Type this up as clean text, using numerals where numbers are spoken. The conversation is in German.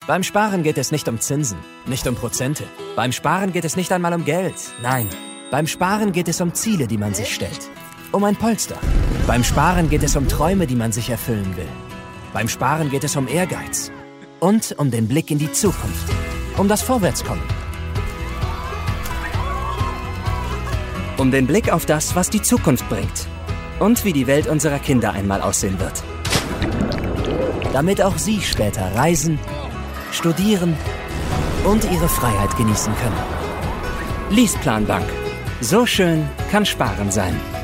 Beim Sparen geht es nicht um Zinsen, nicht um Prozente. Beim Sparen geht es nicht einmal um Geld. Nein, beim Sparen geht es um Ziele, die man sich stellt. Um ein Polster. Beim Sparen geht es um Träume, die man sich erfüllen will. Beim Sparen geht es um Ehrgeiz. Und um den Blick in die Zukunft. Um das Vorwärtskommen. Um den Blick auf das, was die Zukunft bringt. Und wie die Welt unserer Kinder einmal aussehen wird. Damit auch Sie später reisen, studieren und Ihre Freiheit genießen können. Leaseplan Bank. So schön kann Sparen sein.